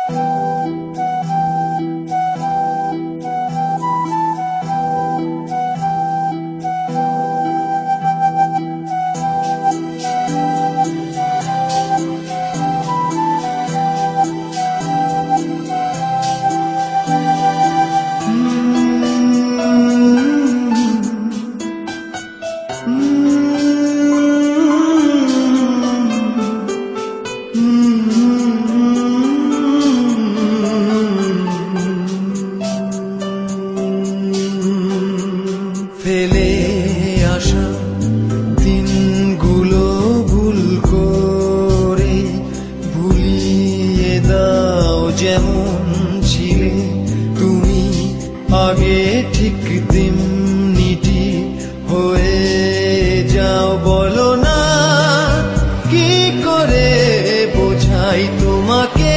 ফেলে আসা দিনগুলো ভুল করে ভুলিয়ে দাও যেমন ছিলে তুমি আগে, ঠিক তেমনিটি হয়ে যাও। বলো না কি করে বোঝাই তোমাকে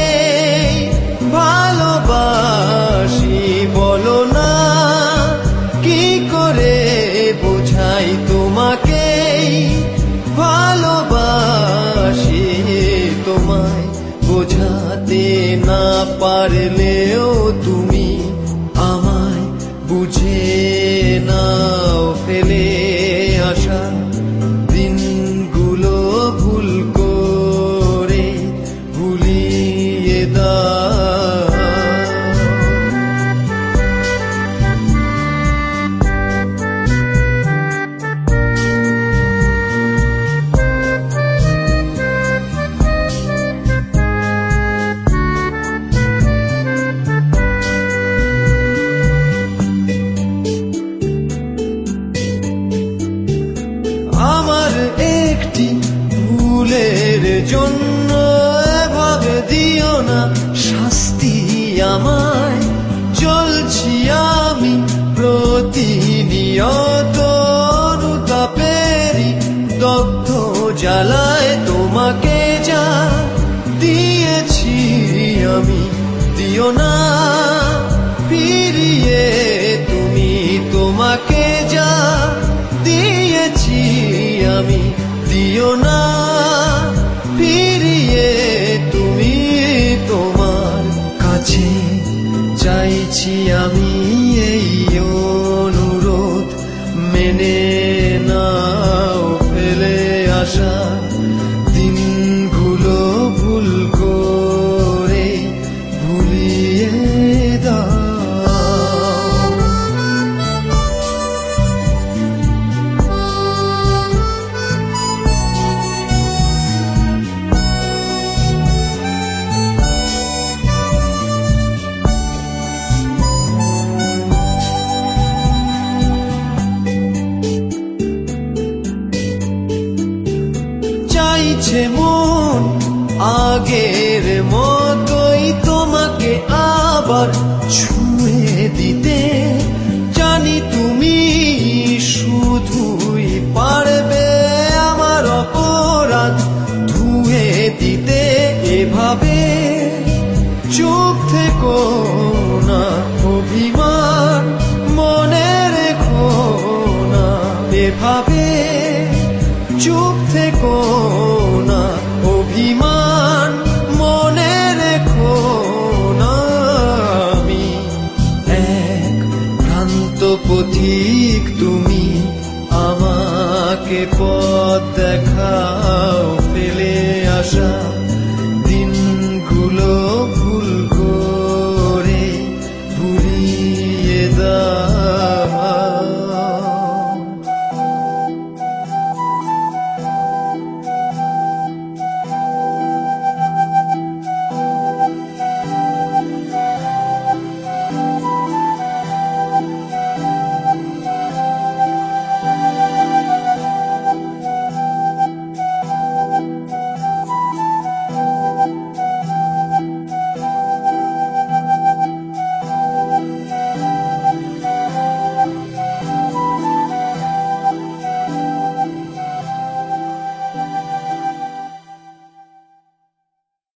ভালোবাসি, বলো না কি করে বোঝাই তোমাকে ভালোবাসি। তোমায় বোঝাতে না পারলেও তুমি আমায় বুঝে নাও। ফেলে আসা দিনগুলো ভুল করে ভুলিয়ে দাও। আমার একটি ভুলের জন্য এভাবে দিও না শাস্তি আমায়। চলছি আমি প্রতিনিয়ত অনুতাপেরই দগ্ধ জ্বালায়। তোমাকে যা দিয়েছি আমি দিও না ফিরিয়ে তুমি। তোমাকে যা দিয়েছি আমি দিও না ফিরিয়ে তুমি। তোমার কাছে চাইছি আমি এই অনুরোধ মেনে নাও। ফেলে আসা দিনগুলো ভুল করে ভুলিয়ে দাও। চাইছে মন আগের মতোই তোমাকে আবার ছুঁয়ে দিতে। জানি তুমি শুধুই পারবে আমার অপরাধ ধুয়ে দিতে। এভাবে চুপ থেকো না।